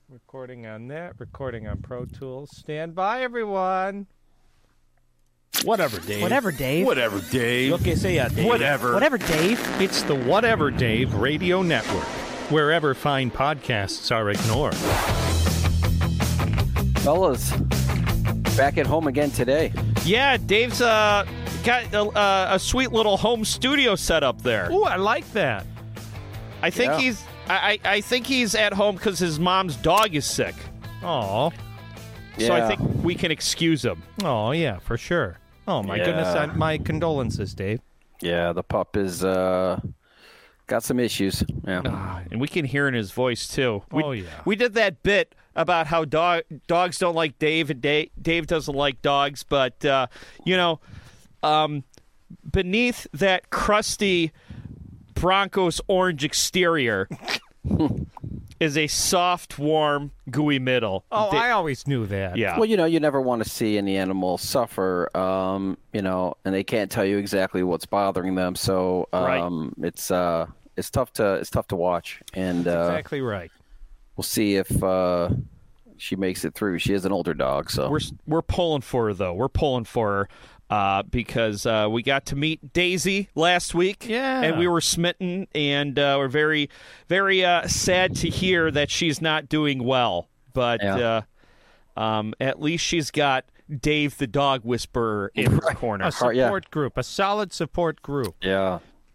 Recording on that, recording on Pro Tools. Stand by, everyone. Whatever, Dave. Whatever, Dave. Whatever, Dave. Okay, say yeah, Dave. Whatever. Whatever, Dave. It's the Whatever Dave Radio Network, wherever fine podcasts are ignored. Fellas, back at home again today. Yeah, Dave's got a sweet little home studio set up there. Ooh, I like that. I think he's I think he's at home because his mom's dog is sick. Oh, So I think we can excuse him. oh yeah, for sure. Oh my goodness, my condolences, Dave. Yeah, the pup is got some issues. Yeah. And we can hear in his voice, too. Oh, yeah. We did that bit about how dogs don't like Dave, and Dave doesn't like dogs. But, beneath that crusty Broncos orange exterior is a soft, warm, gooey middle. Oh, I always knew that. Yeah. Well, you never want to see any animal suffer, and they can't tell you exactly what's bothering them. So it's tough to watch, and Exactly right. we'll see if she makes it through. She is an older dog, so We're pulling for her, though. We're pulling for her because we got to meet Daisy last week. Yeah. And we were smitten, and we're very, very sad to hear that she's not doing well. But at least she's got Dave the dog whisperer in her corner. A support group, a solid support group. yeah.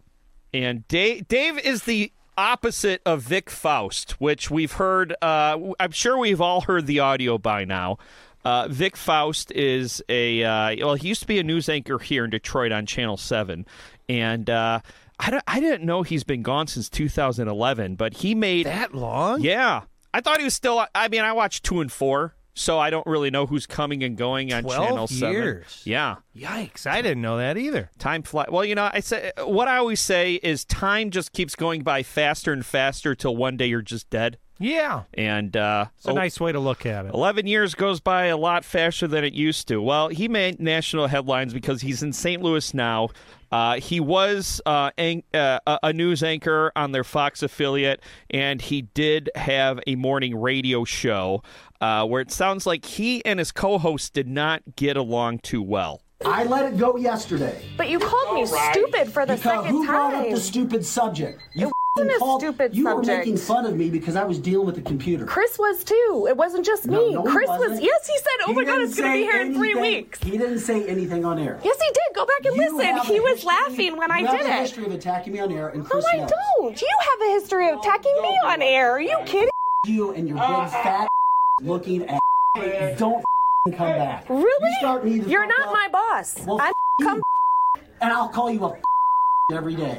And Dave is the opposite of Vic Faust, which we've heard. I'm sure we've all heard the audio by now. Vic Faust is he used to be a news anchor here in Detroit on Channel 7. And I didn't know he's been gone since 2011, but he made... That long? Yeah. I thought he was still... I mean, I watched 2 and 4, so I don't really know who's coming and going on 12 Channel 7. years. Yeah. Yikes, I didn't know that either. Time flies. Well, I say what I always say is time just keeps going by faster and faster till one day you're just dead. Yeah. And It's a nice way to look at it. 11 years goes by a lot faster than it used to. Well, he made national headlines because he's in St. Louis now. He was a news anchor on their Fox affiliate, and he did have a morning radio show where it sounds like he and his co-host did not get along too well. I let it go yesterday. But you called me stupid for the second Who brought up time. the stupid subject? You wasn't a called, stupid you subject. were making fun of me because I was dealing with the computer. Chris was too. It wasn't just me. No, he Chris was. wasn't. Yes, he said, "Oh my God, didn't it's going to say be here in 3 anything- weeks." He didn't say anything on air. Yes, he did. Go back and You listen. have He a was history- laughing when I you did have a it. history of attacking me on air, and No, Chris I knows. don't. You have a history of attacking me on air. Are you kidding? You and your big fat looking at don't come back. Really? You start me to You're fuck not up, my boss. well, I'm come. and I'll call you a every day.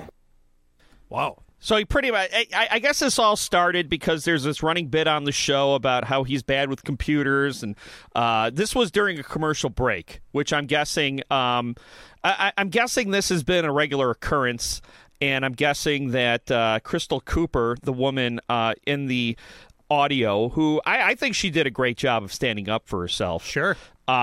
Wow. So he pretty much, I guess this all started because there's this running bit on the show about how he's bad with computers, and this was during a commercial break, which I'm guessing, I'm guessing this has been a regular occurrence, and I'm guessing that Crystal Cooper, the woman in the audio, who I think she did a great job of standing up for herself. Sure.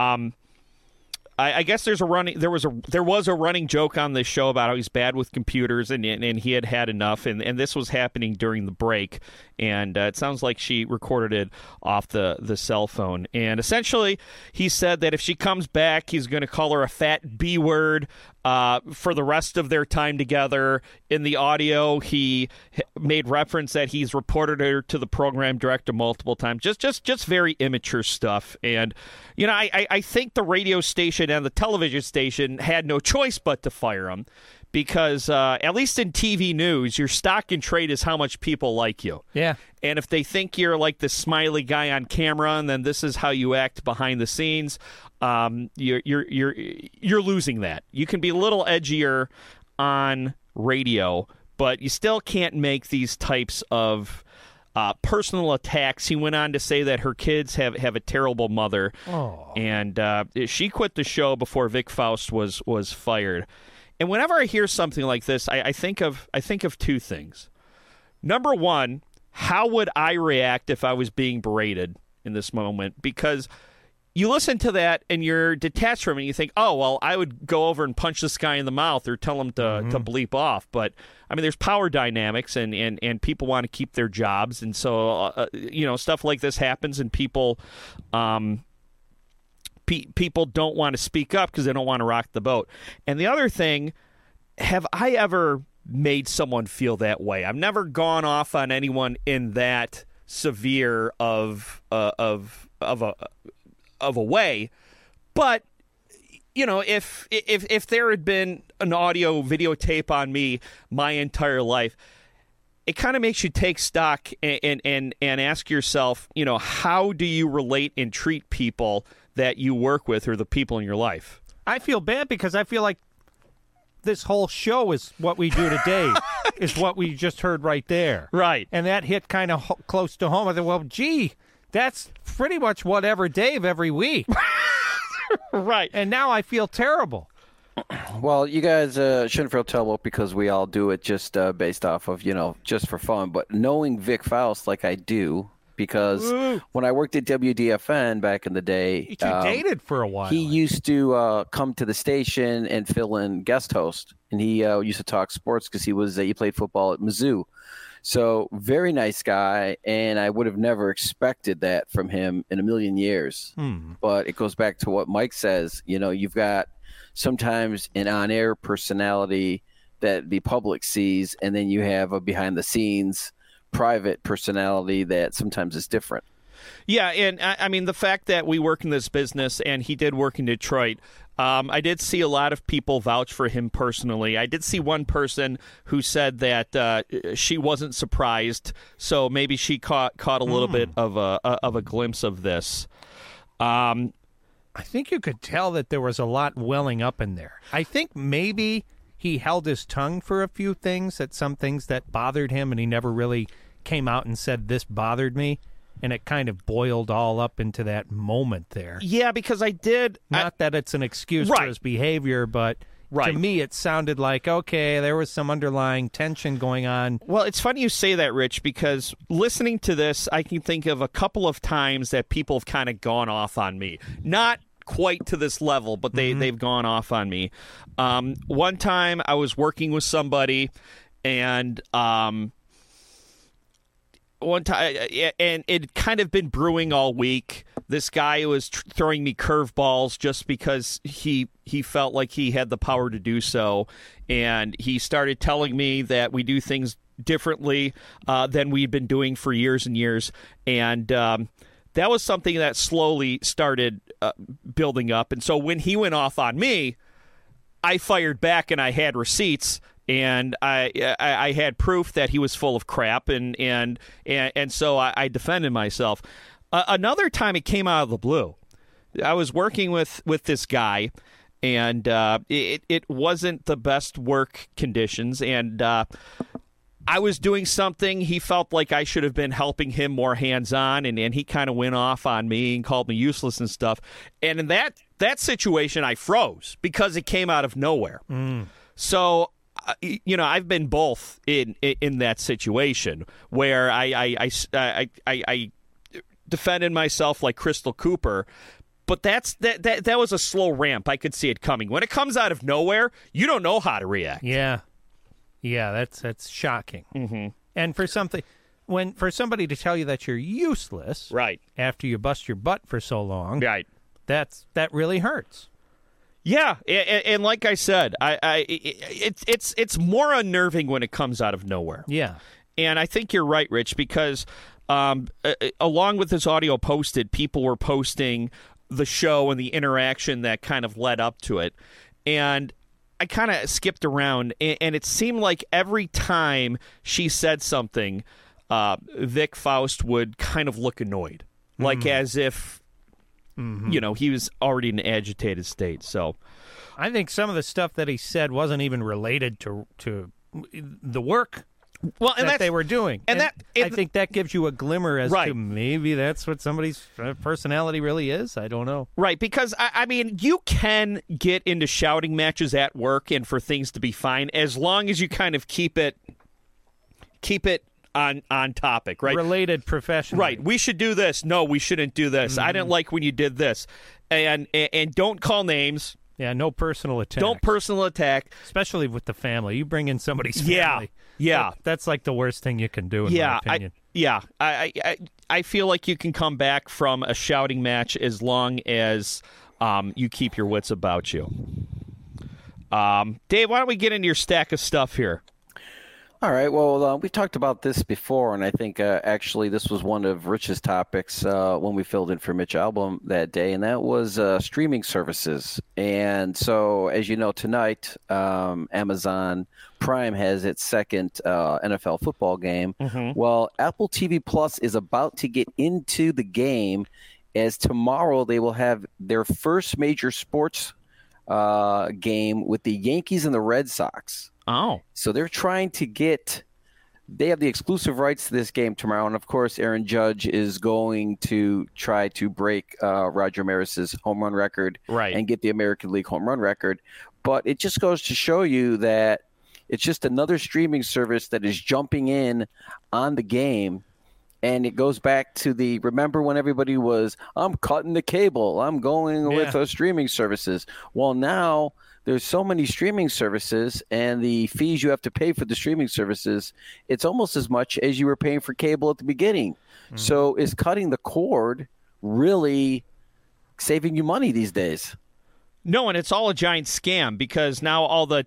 I guess there was a running joke on this show about how he's bad with computers and he had enough, and this was happening during the break, and it sounds like she recorded it off the cell phone. And essentially, he said that if she comes back, he's going to call her a fat B word for the rest of their time together. In the audio, he made reference that he's reported her to the program director multiple times. Just very immature stuff. And I think the radio station and the television station had no choice but to fire him, because at least in TV news, your stock and trade is how much people like you. Yeah. And if they think you're like the smiley guy on camera, and then this is how you act behind the scenes, you're losing that. You can be a little edgier on radio, but you still can't make these types of personal attacks. He went on to say that her kids have a terrible mother, and she quit the show before Vic Faust was fired. And whenever I hear something like this, I think of two things. Number one, how would I react if I was being berated in this moment? Because you listen to that and you're detached from it. And you think, oh, well, I would go over and punch this guy in the mouth or tell him to bleep off. But, I mean, there's power dynamics and people want to keep their jobs. And so, stuff like this happens and people people don't want to speak up because they don't want to rock the boat. And the other thing, have I ever made someone feel that way? I've never gone off on anyone in that severe of a way, but if there had been an audio videotape on me my entire life, it kind of makes you take stock and ask yourself, how do you relate and treat people that you work with or the people in your life? I feel bad because I feel like this whole show is what we do today, is what we just heard right there. Right. And that hit kind of close to home. I thought, well, gee, that's pretty much whatever Dave every week. Right. And now I feel terrible. Well, you guys shouldn't feel terrible because we all do it just based off of, just for fun. But knowing Vic Faust like I do, because when I worked at WDFN back in the day, You two dated for a while. he used to come to the station and fill in guest host, and he used to talk sports because he played football at Mizzou. So very nice guy, and I would have never expected that from him in a million years. But it goes back to what Mike says. You've got sometimes an on-air personality that the public sees, and then you have a behind-the-scenes private personality that sometimes is different. Yeah, and I mean, the fact that we work in this business, and he did work in Detroit, I did see a lot of people vouch for him personally. I did see one person who said that she wasn't surprised, so maybe she caught a little bit of a glimpse of this. I think you could tell that there was a lot welling up in there. I think maybe he held his tongue for a few things, some things that bothered him, and he never really came out and said, this bothered me. And it kind of boiled all up into that moment there. Yeah, because Not that it's an excuse for his behavior, but to me it sounded like, okay, there was some underlying tension going on. Well, it's funny you say that, Rich, because listening to this, I can think of a couple of times that people have kind of gone off on me. Not quite to this level, but they've gone off on me. One time I was working with somebody, and one time, and it had kind of been brewing all week. This guy was throwing me curveballs just because he felt like he had the power to do so, and he started telling me that we do things differently than we'd been doing for years and years, and that was something that slowly started building up. And so when he went off on me, I fired back, and I had receipts. And I had proof that he was full of crap, and so I defended myself. Another time it came out of the blue. I was working with this guy, and it wasn't the best work conditions, and I was doing something. He felt like I should have been helping him more hands-on, and he kind of went off on me and called me useless and stuff. And in that situation, I froze because it came out of nowhere. So I've been both in that situation where I defended myself like Crystal Cooper, but that was a slow ramp. I could see it coming. When it comes out of nowhere, you don't know how to react. Yeah, that's shocking. Mm-hmm. And for somebody to tell you that you're useless, right, after you bust your butt for so long, right, that really hurts. Yeah, and like I said, it's more unnerving when it comes out of nowhere. Yeah, and I think you're right, Rich, because along with this audio posted, people were posting the show and the interaction that kind of led up to it, and I kind of skipped around, and it seemed like every time she said something, Vic Faust would kind of look annoyed, like as if. Mm-hmm. He was already in an agitated state. So, I think some of the stuff that he said wasn't even related to the work that they were doing. And I think that gives you a glimmer as to maybe that's what somebody's personality really is. I don't know. Right, because, I mean, you can get into shouting matches at work and for things to be fine as long as you kind of keep it on topic, right? Related professionally. Right. We should do this. No, we shouldn't do this. I didn't like when you did this. And don't call names. Yeah, no personal attack. Don't personal attack. Especially with the family. You bring in somebody's Yeah. family. Yeah. That's like the worst thing you can do, in my opinion. I feel like you can come back from a shouting match as long as you keep your wits about you. Dave, why don't we get into your stack of stuff here? All right. Well, we've talked about this before, and I think actually this was one of Rich's topics when we filled in for Mitch Albom that day, and that was streaming services. And so, as you know, tonight Amazon Prime has its second NFL football game. Mm-hmm. Well, Apple TV Plus is about to get into the game, as tomorrow they will have their first major sports game with the Yankees and the Red Sox. Oh. So they're trying to they have the exclusive rights to this game tomorrow. And of course, Aaron Judge is going to try to break Roger Maris's home run record and get the American League home run record. But it just goes to show you that it's just another streaming service that is jumping in on the game. And it goes back to remember when everybody was, I'm cutting the cable, I'm going with streaming services. Well, now there's so many streaming services, and the fees you have to pay for the streaming services, it's almost as much as you were paying for cable at the beginning. Mm-hmm. So is cutting the cord really saving you money these days? No, and it's all a giant scam because now all the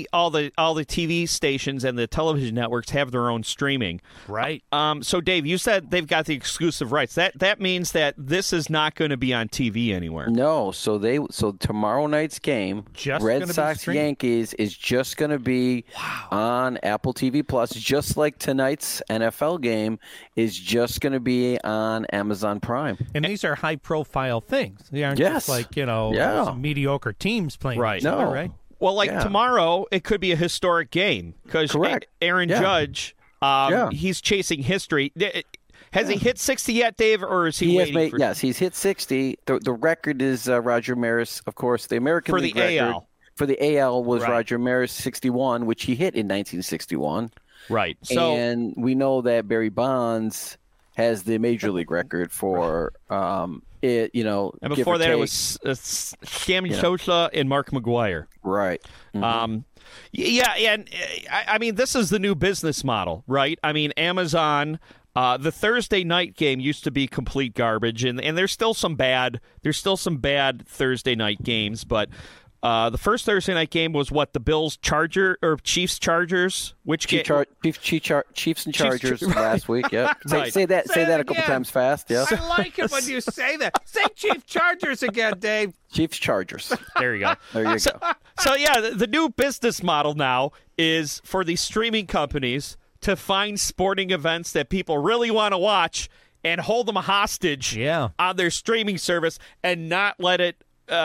TV stations and the television networks have their own streaming. Right. So Dave, you said they've got the exclusive rights. That means that this is not going to be on TV anywhere. No, so tomorrow night's game, Red Sox Yankees, is just going to be on Apple TV Plus, just like tonight's NFL game is just going to be on Amazon Prime. And these are high profile things. They aren't just like, some mediocre teams playing each other, right? Well, tomorrow, it could be a historic game because Aaron Judge, he's chasing history. Has he hit 60 yet, Dave, or is he waiting? Yes, he's hit 60. The record is Roger Maris, of course, the American League record. AL. For the AL was Roger Maris 61, which he hit in 1961. Right. So, and we know that Barry Bonds has the Major League record for it, and before that, it was Sammy Sosa and Mark McGwire. Right. Mm-hmm. And I mean, this is the new business model, right? I mean, Amazon, the Thursday night game used to be complete garbage, and there's still some bad Thursday night games, but the first Thursday night game was the Bills Chiefs Chargers, which Chiefs and Chargers last week. Yeah, say that a couple times fast. Yeah, I like it when you say that. Say Chiefs Chargers again, Dave. Chiefs Chargers. There you go. There you go. So the new business model now is for these streaming companies to find sporting events that people really want to watch and hold them hostage on their streaming service and not let it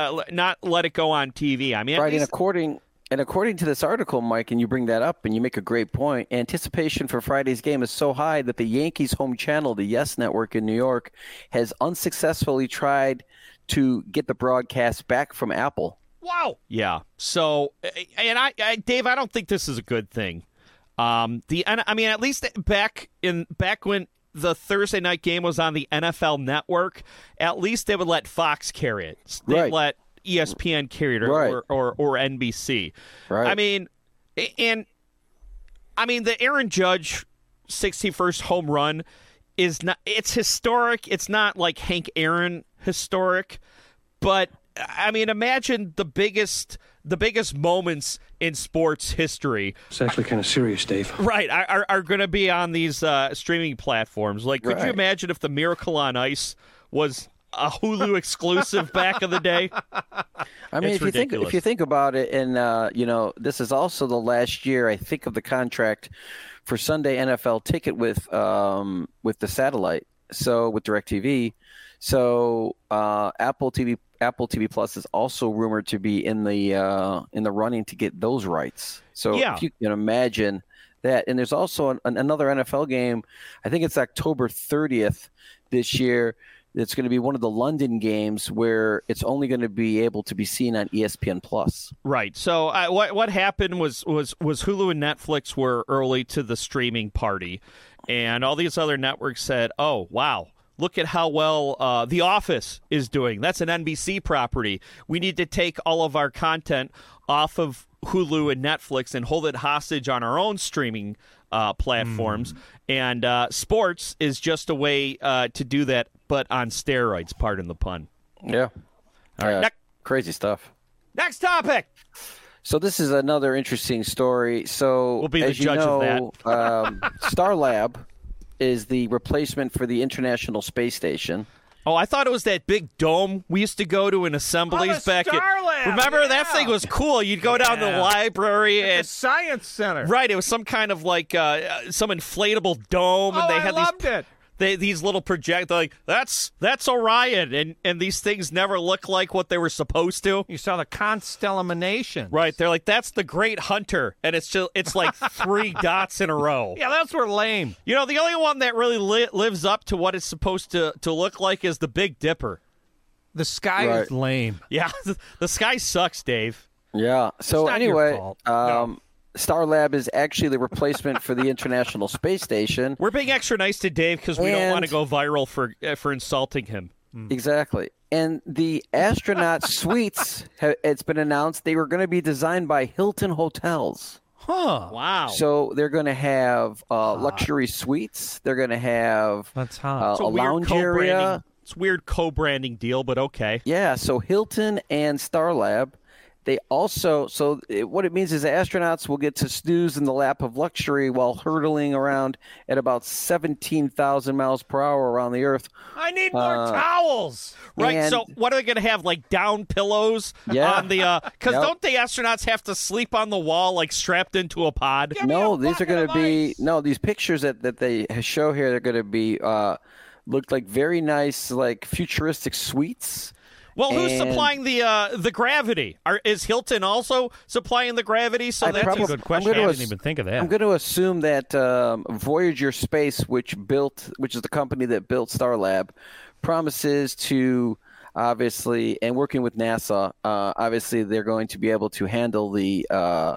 go on TV. I mean, right. And according to this article, Mike, and you bring that up, and you make a great point. Anticipation for Friday's game is so high that the Yankees' home channel, the Yes Network in New York, has unsuccessfully tried to get the broadcast back from Apple. Wow. Yeah. So, and Dave, I don't think this is a good thing. I mean, at least back when the Thursday night game was on the NFL Network, at least they would let Fox carry it. They'd let ESPN carry it or NBC. Right. I mean, the Aaron Judge 61st home run it's historic. It's not like Hank Aaron historic, but I mean, imagine the biggest moments in sports history. It's actually kind of serious, Dave. Right, are going to be on these streaming platforms. Like, could you imagine if the Miracle on Ice was a Hulu exclusive back in the day? I mean, if you think about it, and this is also the last year, I think, of the contract for Sunday NFL Ticket with the satellite, so with DirecTV. So Apple TV Plus is also rumored to be in the running to get those rights. So if you can imagine that, and there's also another NFL game. I think it's October 30th this year. It's going to be one of the London games where it's only going to be able to be seen on ESPN Plus. Right. So what happened was Hulu and Netflix were early to the streaming party. And all these other networks said, oh, wow, look at how well The Office is doing. That's an NBC property. We need to take all of our content off of Hulu and Netflix and hold it hostage on our own streaming platforms. And sports is just a way to do that, but on steroids, pardon the pun. Yeah. All right, crazy stuff. next topic. So this is another interesting story. So We'll be the as you judge of know, Starlab is the replacement for the International Space Station. Oh, I thought it was that big dome we used to go to in assemblies back at. Starlab, Remember that thing was cool. You'd go down to the library The and Science Center. right, it was some kind of like some inflatable dome, and Oh, they I had loved it. these little projectors. Like that's Orion, and these things never look like what they were supposed to. You saw the constellation. Right, they're like that's the Great Hunter, and it's like 3 dots in a row. Yeah, those were lame. You know, the only one that really lives up to what it's supposed to look like is the Big Dipper. The sky Right. is lame. Yeah, the sky sucks, Dave. Yeah. So not your anyway, fault. No. Starlab is actually the replacement for the International Space Station. We're being extra nice to Dave because we don't And- want to go viral for insulting him. Exactly. And the astronaut suites, it's been announced they were going to be designed by Hilton Hotels. Huh. Wow. So they're going to have luxury suites. They're going to have That's hot. It's a weird lounge co-branding. area. It's a weird co-branding deal, but okay. Yeah, so Hilton and Starlab, they also, what it means is the astronauts will get to snooze in the lap of luxury while hurtling around at about 17,000 miles per hour around the Earth. I need more towels. Right. And- So what are they going to have? Like down pillows Yeah. on the? Because Yep. don't the astronauts have to sleep on the wall like strapped into a pod? Give me No, a these are bucket going of to be, ice. no, these pictures that they show here, they're going to be, look like very nice, like futuristic suites. Well, who's And- supplying the gravity? Is Hilton also supplying the gravity? So I that's That's a probably- good question. I'm I gonna didn't ass- even think of I'm that. going to assume that Voyager Space, which is the company that built Starlab, promises to obviously, and working with NASA, obviously they're going to be able to handle the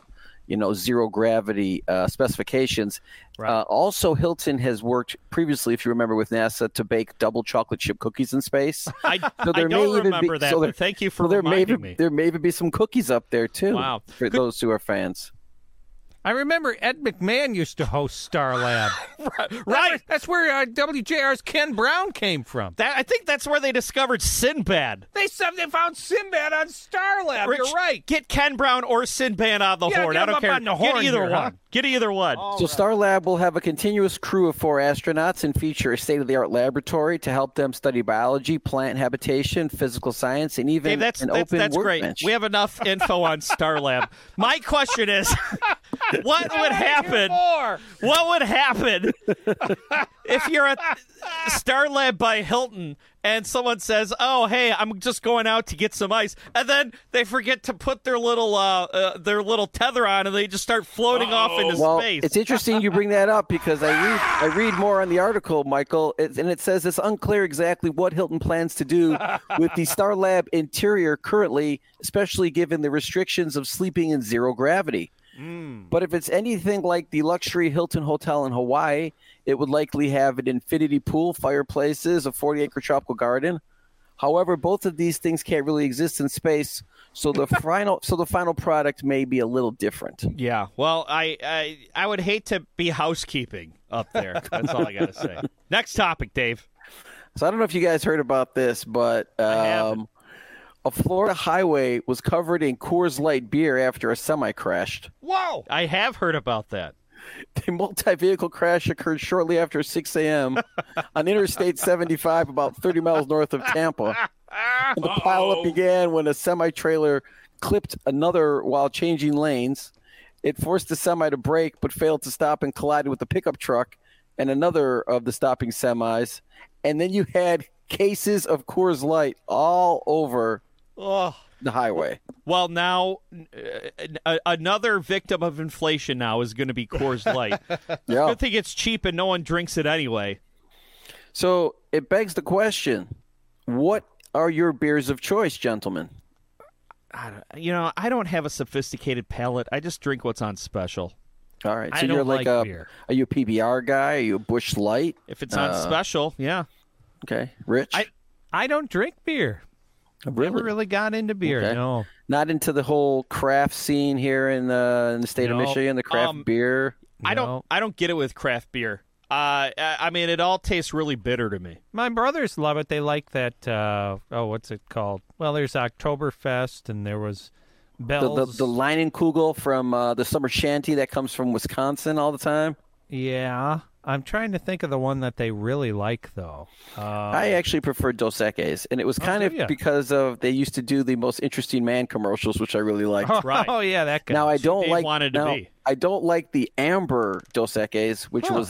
zero gravity specifications. Right. Also, Hilton has worked previously, if you remember, with NASA to bake double chocolate chip cookies in space. I So there don't may even remember be, that. so But thank you for so there may reminding be, me. There may even be some cookies up there too. Wow. For those who are fans. I remember Ed McMahon used to host Starlab. Right. That's where WJR's Ken Brown came from. I think that's where they discovered Sinbad. They found Sinbad on Starlab. Rich, You're right. Get Ken Brown or Sinbad on the Yeah, horn. get I him don't up care. on the Get horn either here, one. huh? Get either one. So Starlab will have a continuous crew of 4 astronauts and feature a state-of-the-art laboratory to help them study biology, plant habitation, physical science, and even Dave, an open that's great. workbench. We have enough info on Starlab. My question is, what would happen? More. What would happen if you're at Starlab by Hilton and someone says, "Oh, hey, I'm just going out to get some ice," and then they forget to put their little tether on, and they just start floating off into Well, space? it's interesting you bring that up because I read more on the article, Michael, and it says it's unclear exactly what Hilton plans to do with the Starlab interior currently, especially given the restrictions of sleeping in zero gravity. But if it's anything like the luxury Hilton Hotel in Hawaii, it would likely have an infinity pool, fireplaces, a 40-acre tropical garden. However, both of these things can't really exist in space, so the final product may be a little different. Yeah. Well, I would hate to be housekeeping up there. That's all I got to say. Next topic, Dave. So I don't know if you guys heard about this, but haven't. a Florida highway was covered in Coors Light beer after a semi crashed. Whoa. I have heard about that. The multi-vehicle crash occurred shortly after 6 a.m. on Interstate 75, about 30 miles north of Tampa. And the pileup began when a semi-trailer clipped another while changing lanes. It forced the semi to brake, but failed to stop and collided with the pickup truck and another of the stopping semis. And then you had cases of Coors Light all over the highway. Well, now another victim of inflation now is going to be Coors Light. Yeah. Good thing it's cheap and no one drinks it anyway. So it begs the question, what are your beers of choice, gentlemen? I don't have a sophisticated palate. I just drink what's on special. All right. I So you're don't like like a beer. Are you a PBR guy? Are you a Busch Light? If it's on special, yeah. Okay. Rich? I don't drink beer. Really? Never really got into beer. Okay. No. Not into the whole craft scene here in the state of No. Michigan, the craft beer. I No. don't get it with craft beer. I mean, it all tastes really bitter to me. My brothers love it. They like that. What's it called? Well, there's Oktoberfest, and there was Bell's. The Leinenkugel from the summer shanty that comes from Wisconsin all the time. Yeah, I'm trying to think of the one that they really like, though. I actually prefer Dos Equis, and it was kind do of ya? because of they used to do the Most Interesting Man commercials, which I really liked. Right. Oh yeah, that guy. Now I don't Dave like wanted to be. I don't like the amber Dos Equis, which was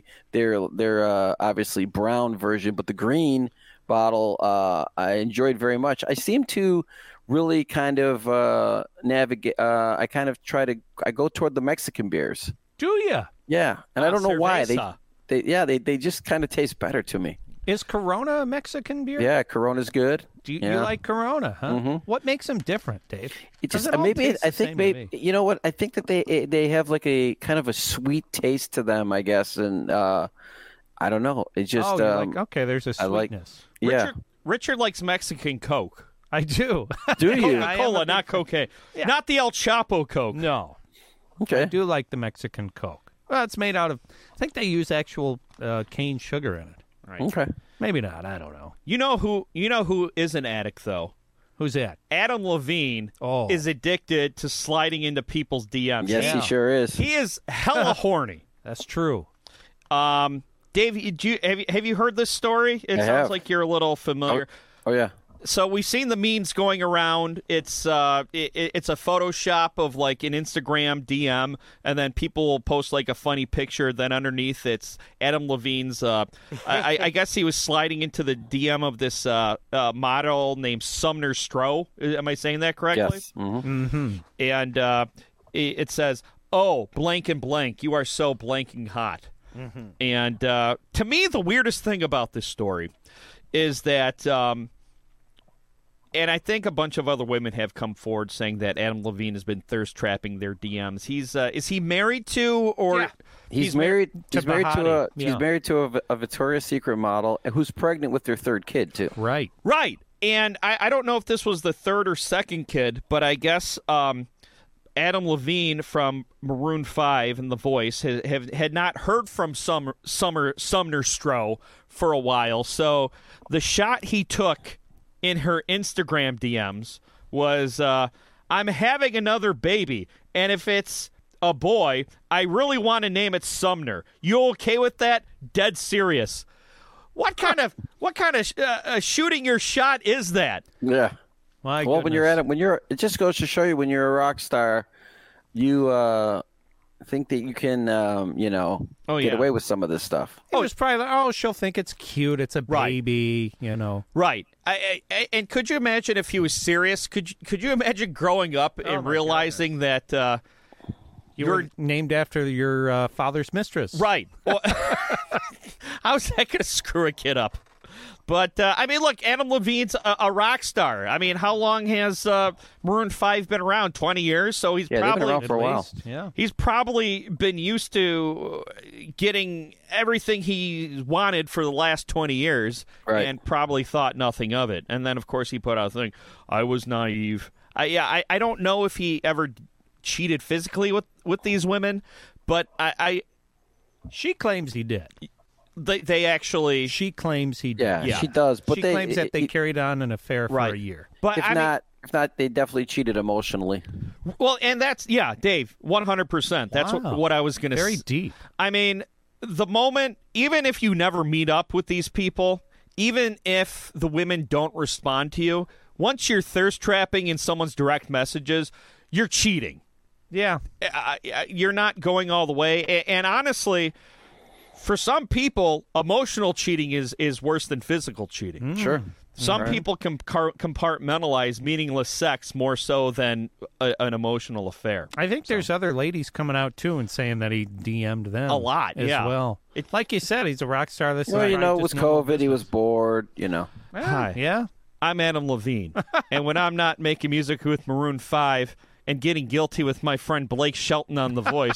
their obviously brown version, but the green bottle I enjoyed very much. I seem to really kind of navigate. I go toward the Mexican beers. Do you? Yeah, and I don't know why Cerveza. they just kind of taste better to me. Is Corona a Mexican beer? Yeah, Corona's good. Do you, Yeah. you like Corona, huh? Mhm. What makes them different, Dave? It just Does it all maybe taste I the think same to maybe me? you know what I think that they have like a kind of a sweet taste to them, I guess, and I don't know. It's just you're like, okay, there's a I like- sweetness. yeah. Richard likes Mexican Coke. I do. Do you? Coca-Cola, not cocaine. Not the El Chapo Coke. No, I Okay. do like the Mexican Coke. Well, it's made out of. I think they use actual cane sugar in it. Right. Okay. Maybe not. I don't know. You know who is an addict though? Who's that? Adam Levine is addicted to sliding into people's DMs. Yes, Yeah. he sure is. He is hella horny. That's true. Dave, have you heard this story? It I sounds have. like you're a little familiar. Oh yeah. So we've seen the memes going around. It's it's a Photoshop of like an Instagram DM, and then people will post like a funny picture. Then underneath it's Adam Levine's. I guess he was sliding into the DM of this model named Sumner Stroh. Am I saying that correctly? Yes. Mhm. And it says, "Oh, blank and blank, you are so blanking hot." And to me, the weirdest thing about this story is that. And I think a bunch of other women have come forward saying that Adam Levine has been thirst trapping their DMs. He's is he married to or Yeah. He's married. He's married to Bahati. He's Yeah. married to a Victoria's Secret model who's pregnant with their third kid too. Right. right? And I don't know if this was the third or second kid, but I guess Adam Levine from Maroon 5 and The Voice had not heard from Sumner Stroh for a while. So the shot he took in her Instagram DMs was, I'm having another baby, and if it's a boy, I really want to name it Sumner. You okay with that? Dead serious. What kind of shooting your shot is that? Yeah. My Well, when you're goodness. it just goes to show you when you're a rock star, you think that you can, Oh, get yeah. away with some of this stuff. It was probably like, she'll think it's cute. It's a Right. baby, you know. Right. And could you imagine if he was serious? Could you imagine growing up and my realizing that You you're were named after your father's mistress. right? Well, how's that going to screw a kid up? But I mean, look, Adam Levine's a rock star. I mean, how long has Maroon 5 been around? 20 years. So he's Yeah, they've been probably around for a while. Least, yeah. He's probably been used to getting everything he wanted for the last 20 years Right. and probably thought nothing of it. And then, of course, he put out a thing, I was naive. I don't know if he ever cheated physically with these women, but She claims he did. they actually... She claims he did. Yeah, Yeah. she does. But she they, claims that they carried on an affair for Right. a year. But if I mean, not, they definitely cheated emotionally. well, and that's, yeah, Dave, 100%. That's Wow. what I was going to say. Very deep. I mean, the moment, even if you never meet up with these people, even if the women don't respond to you, once you're thirst trapping in someone's direct messages, you're cheating. Yeah. You're not going all the way. And honestly, for some people, emotional cheating is worse than physical cheating. Sure. Some people compartmentalize meaningless sex more so than an emotional affair. I think there's other ladies coming out, too, and saying that he DM'd them. A lot, as yeah. well. Like you said, he's a rock star. This Well, is it was COVID. He was bored. Hi. Yeah. I'm Adam Levine, and when I'm not making music with Maroon 5 and getting guilty with my friend Blake Shelton on The Voice,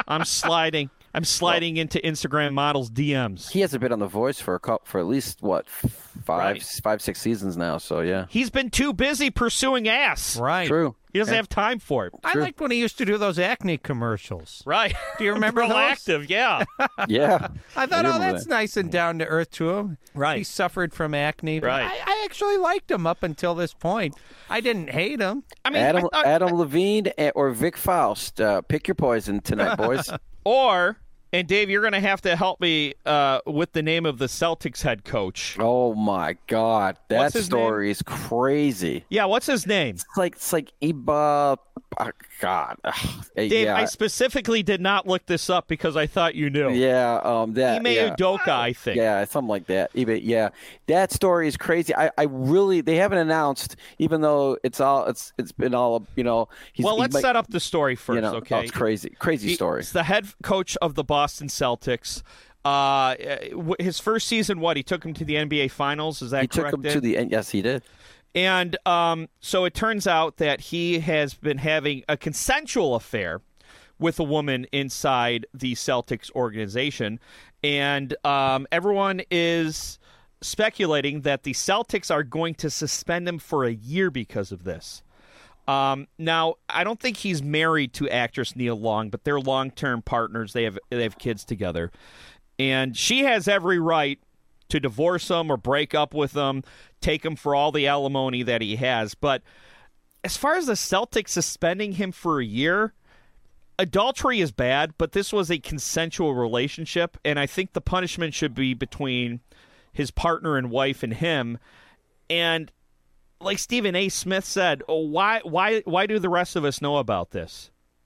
I'm sliding into Instagram models' DMs. He hasn't been on The Voice for at least five, 6 seasons now. So yeah, he's been too busy pursuing ass. Right. True. He doesn't have time for it. I liked when he used to do those acne commercials. Right. Do you remember those? Proactive, yeah. Yeah. I thought, remember that's that. nice and down to earth to him. Right. He suffered from acne. But Right. I actually liked him up until this point. I didn't hate him. I mean, Adam Levine or Vic Faust. Pick your poison tonight, boys. And Dave, you're going to have to help me with the name of the Celtics head coach. Oh my God, that What's his story is crazy. Yeah, what's his name? It's like Iba. Oh, God, Dave, yeah, I specifically did not look this up because I thought you knew. yeah, Ime Udoka, I think. Yeah, something like that. Yeah, that story is crazy. I really, they haven't announced, even though it's been all, Let's set up the story first, okay? It's crazy story. He's the head coach of the Boston Celtics. His first season, he took him to the NBA Finals. Is that correct? He took him to the end. Yes, he did. And so it turns out that he has been having a consensual affair with a woman inside the Celtics organization. And everyone is speculating that the Celtics are going to suspend him for a year because of this. Now, I don't think he's married to actress Nia Long, but they're long-term partners. They have kids together. And she has every right to divorce him or break up with him, take him for all the alimony that he has. But as far as the Celtics suspending him for a year, adultery is bad, but this was a consensual relationship, and I think the punishment should be between his partner and wife and him. And like Stephen A. Smith said, why do the rest of us know about this?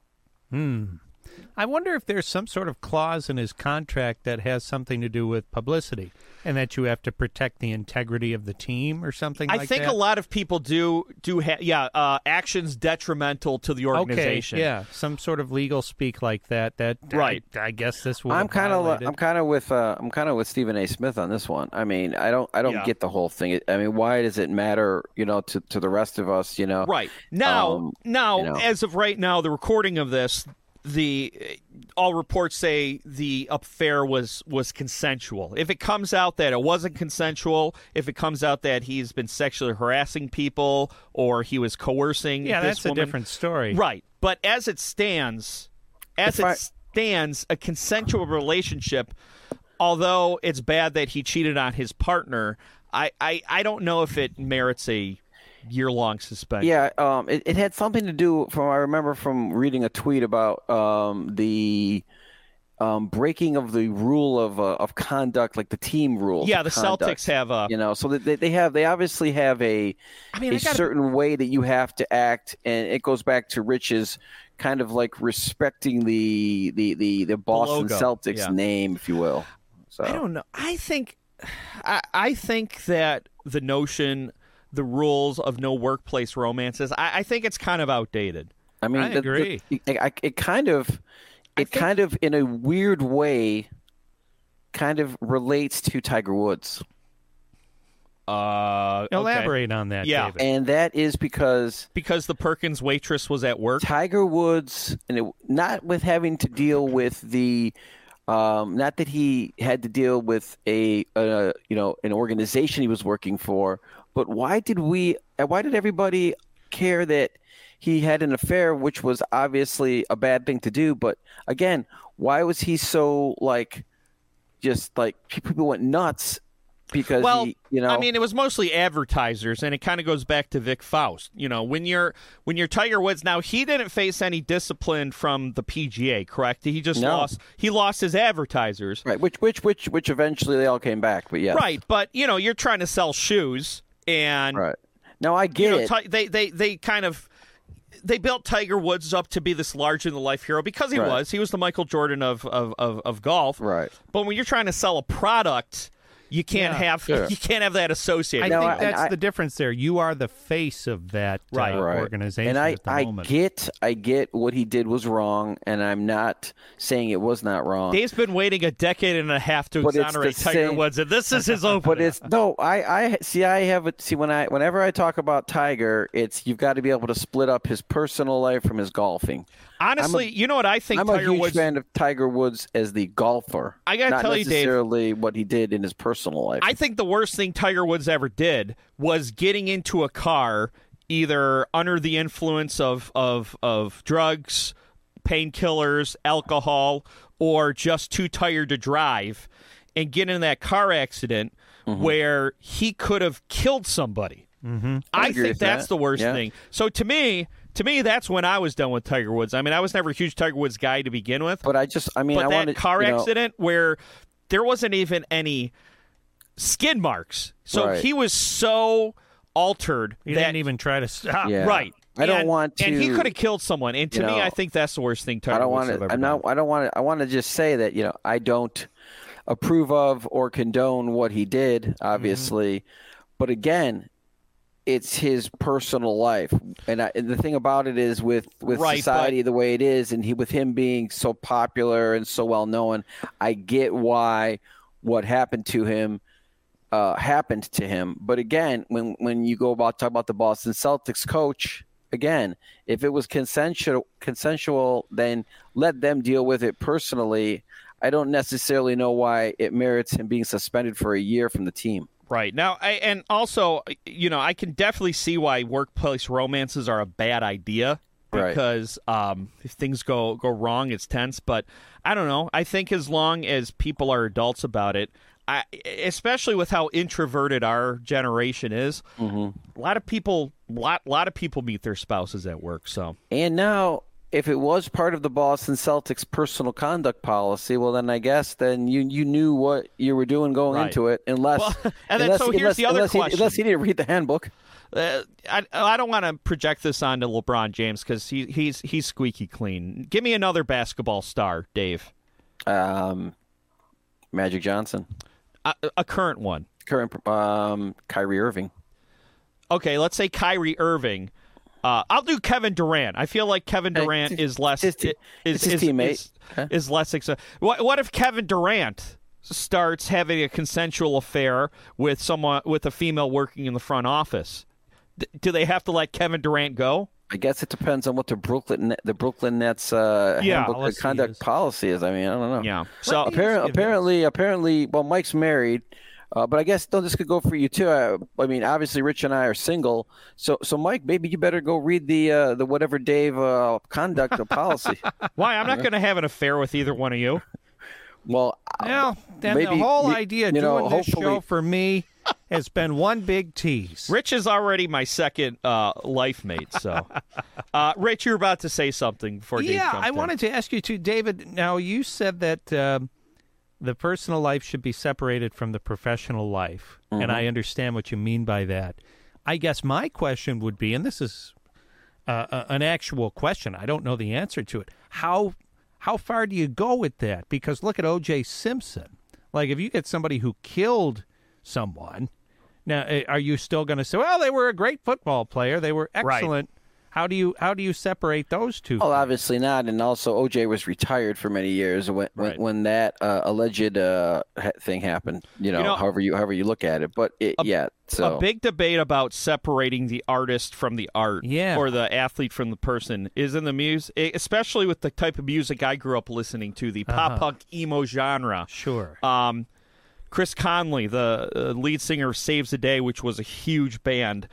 I wonder if there's some sort of clause in his contract that has something to do with publicity and that you have to protect the integrity of the team or something like that. I think a lot of people do have, actions detrimental to the organization. Okay, yeah, some sort of legal speak like that. Right. I guess this would. I'm kind of with Stephen A. Smith on this one. I mean, I don't get the whole thing. I mean, why does it matter, to the rest of us, Right. Now, as of right now, the recording of this, all reports say the affair was consensual. If it comes out that it wasn't consensual, if it comes out that he's been sexually harassing people or he was coercing this that's woman, a different story. Right. But as it stands, a consensual relationship, although it's bad that he cheated on his partner, I don't know if it merits a year-long suspension. Yeah, it had something to do I remember from reading a tweet about the breaking of the rule of conduct, like the team rules. Yeah, the Celtics have a so they obviously have a certain way that you have to act, and it goes back to Rich's kind of like respecting the Boston Celtics name, if you will. So I don't know. I think that the notion, the rules of no workplace romances, I think it's kind of outdated. I mean, I agree. It kind of in a weird way kind of relates to Tiger Woods. Elaborate on that, David. And that is because the Perkins waitress was at work. Tiger Woods, and not with having to deal with the not that he had to deal with an organization he was working for, but why did everybody care that he had an affair, which was obviously a bad thing to do? But again, why was he so people went nuts? Because I mean, it was mostly advertisers, and it kind of goes back to Vic Faust. When you're Tiger Woods, now he didn't face any discipline from the PGA, correct? He just lost his advertisers, right? Which eventually they all came back, but yeah, right. But you're trying to sell shoes, and right. No, I get it. They built Tiger Woods up to be this larger-than-life hero because he was the Michael Jordan of golf, right? But when you're trying to sell a product, you can't have that associated. I think that's the difference there. You are the face of that organization. And at the moment. I get what he did was wrong, and I'm not saying it was not wrong. Dave's been waiting a decade and a half to exonerate Tiger Woods, and this is his opening. But whenever I talk about Tiger, you've got to be able to split up his personal life from his golfing. Honestly, you know what I think I'm Tiger a huge Woods fan of Tiger Woods as the golfer. I gotta tell you, Dave, not necessarily what he did in his personal life. I think the worst thing Tiger Woods ever did was getting into a car either under the influence of drugs, painkillers, alcohol, or just too tired to drive and get in that car accident where he could have killed somebody. I think that's the worst thing. So to me, that's when I was done with Tiger Woods. I mean, I was never a huge Tiger Woods guy to begin with. But that car accident where there wasn't even any skid marks. So he was so altered He that didn't even try to stop. Yeah. right. I don't want to. And he could have killed someone. And to me, I think that's the worst thing Tiger Woods have ever done. I don't want to. I want to just say that I don't approve of or condone what he did, obviously, but again, it's his personal life, and the thing about it is with society the way it is, and with him being so popular and so well known, I get why what happened to him. Happened to him, but again, when you go about talk about the Boston Celtics coach, again, if it was consensual, then let them deal with it personally. I don't necessarily know why it merits him being suspended for a year from the team. Right. Now, and also, I can definitely see why workplace romances are a bad idea because if things go wrong, it's tense. But I don't know. I think as long as people are adults about it, especially with how introverted our generation is, a lot of people meet their spouses at work. So, and now, if it was part of the Boston Celtics personal conduct policy, well, then I guess you knew what you were doing going into it, unless here's the other question: unless he didn't read the handbook. I don't want to project this onto LeBron James because he's squeaky clean. Give me another basketball star, Dave. Magic Johnson. A current one. Kyrie Irving. Okay, let's say Kyrie Irving. I'll do Kevin Durant. I feel like Kevin Durant is less his teammate. Is less exciting. What if Kevin Durant starts having a consensual affair with a female working in the front office? Do they have to let Kevin Durant go? I guess it depends on what the Brooklyn Nets handbook conduct policy is. I mean, I don't know. Yeah. So apparently, well, Mike's married, but I guess this could go for you too. I mean, obviously, Rich and I are single, so Mike, maybe you better go read the whatever Dave conduct policy. Why? I'm not going to have an affair with either one of you. Well, then maybe, the whole idea of doing this hopefully, show for me has been one big tease. Rich is already my second life mate. So, Rich, you're about to say something before Dave jumped I in. wanted to ask you too, David. Now, you said that the personal life should be separated from the professional life, and I understand what you mean by that. I guess my question would be, and this is an actual question, I don't know the answer to it, how far do you go with that? Because look at O.J. Simpson. Like, if you get somebody who killed someone, now are you still going to say, well, they were a great football player, they were excellent? Right. How do you separate those two? Well, obviously not. And also, O.J. was retired for many years when that alleged thing happened. However you look at it. But a big debate about separating the artist from the art, or the athlete from the person, is in the music, especially with the type of music I grew up listening to, the pop punk emo genre. Sure. Chris Conley, the lead singer of Saves the Day, which was a huge band.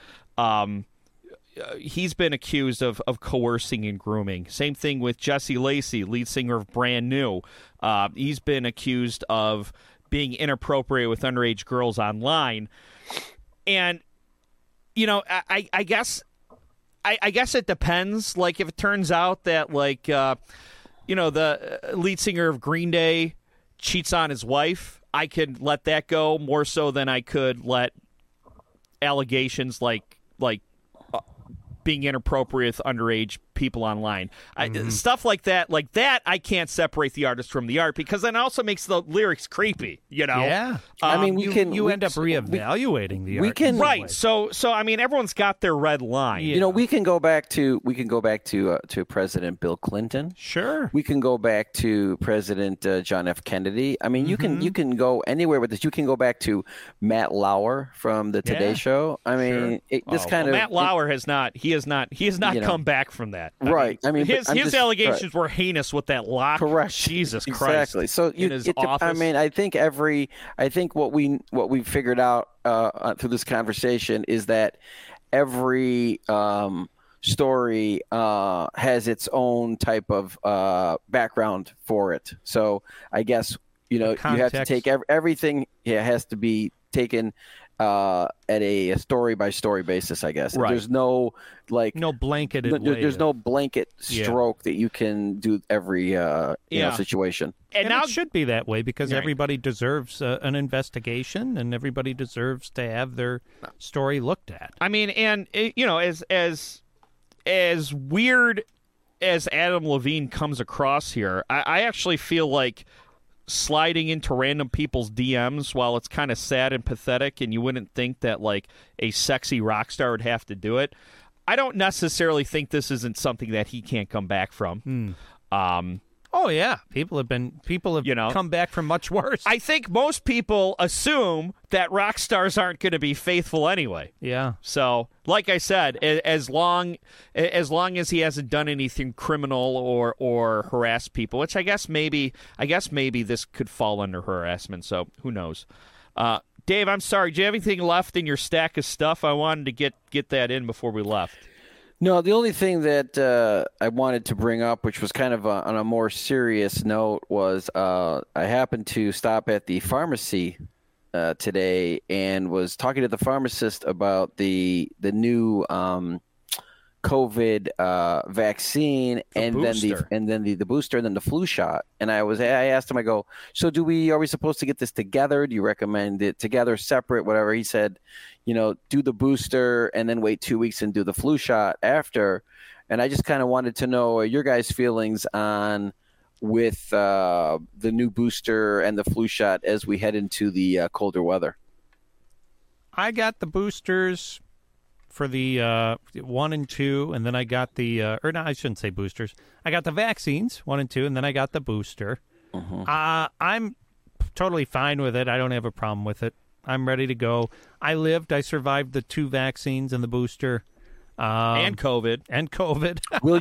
He's been accused of coercing and grooming. Same thing with Jesse Lacey, lead singer of Brand New. He's been accused of being inappropriate with underage girls online. And, I guess it depends. Like, if it turns out that, the lead singer of Green Day cheats on his wife, I could let that go more so than I could let allegations like being inappropriate with underage people online. Stuff like that, I can't separate the artist from the art, because then it also makes the lyrics creepy, Yeah. I mean, you end up reevaluating the art. Right. So I mean, everyone's got their red line. Yeah. We can go back to President Bill Clinton. Sure. We can go back to President John F. Kennedy. I mean, you can go anywhere with this. You can go back to Matt Lauer from the Today Show. I mean, Matt Lauer has not come back from that. that. Right. I mean, his allegations were heinous with that lock. Correct. Jesus Christ. Exactly. So in his office. I mean, I think what we figured out through this conversation is that every story has its own type of background for it. So I guess you have to take everything. Yeah, has to be taken at a story by story basis, I guess. Right. There's no blanketed. There's no blanket stroke that you can do every situation. And now it should be that way because everybody deserves an investigation, and everybody deserves to have their story looked at. I mean, and as weird as Adam Levine comes across here, I actually feel like sliding into random people's DMs, while it's kind of sad and pathetic and you wouldn't think that like a sexy rock star would have to do it, I don't necessarily think this isn't something that he can't come back from. Oh yeah, people have come back from much worse. I think most people assume that rock stars aren't going to be faithful anyway. Yeah. So, like I said, as long as he hasn't done anything criminal or harassed people, which I guess maybe this could fall under harassment. So who knows? Dave, I'm sorry. Do you have anything left in your stack of stuff? I wanted to get that in before we left. No, the only thing that I wanted to bring up, which was kind of on a more serious note, was I happened to stop at the pharmacy today and was talking to the pharmacist about the new COVID vaccine and then the booster and then the flu shot. And I asked him, I go, so are we supposed to get this together? Do you recommend it together, separate, whatever? He said, do the booster and then wait 2 weeks and do the flu shot after. And I just kind of wanted to know your guys' feelings on with the new booster and the flu shot as we head into the colder weather. I got the boosters for the 1 and 2, and then I got I shouldn't say boosters. I got the vaccines, 1 and 2, and then I got the booster. I'm totally fine with it. I don't have a problem with it. I'm ready to go. I survived the 2 vaccines and the booster. And COVID.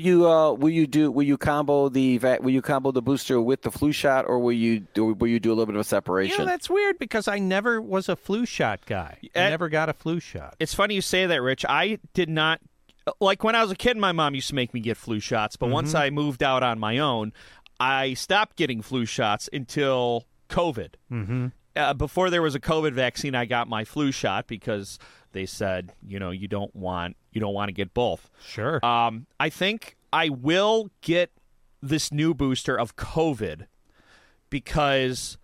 Will you combo the booster with the flu shot, or will you do a little bit of a separation? That's weird because I never was a flu shot guy. I never got a flu shot. It's funny you say that, Rich. I did not, like when I was a kid, my mom used to make me get flu shots, but once I moved out on my own, I stopped getting flu shots until COVID. Before there was a COVID vaccine, I got my flu shot because they said, you don't want to get both. Sure. I think I will get this new booster of COVID because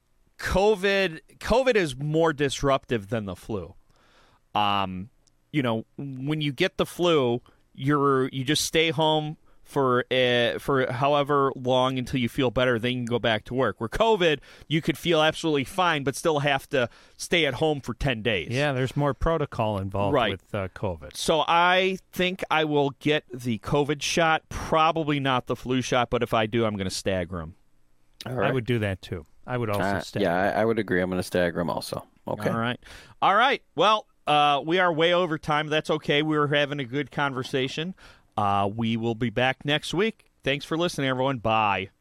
COVID is more disruptive than the flu. When you get the flu, you just stay home for however long until you feel better, then you can go back to work. Where COVID, you could feel absolutely fine, but still have to stay at home for 10 days. Yeah, there's more protocol involved with COVID. So I think I will get the COVID shot, probably not the flu shot, but if I do, I'm going to stagger them. All right. I would do that too. I would also stagger. Yeah, I would agree. I'm going to stagger them also. Okay. All right. Well, we are way over time. That's okay. We were having a good conversation. We will be back next week. Thanks for listening, everyone. Bye.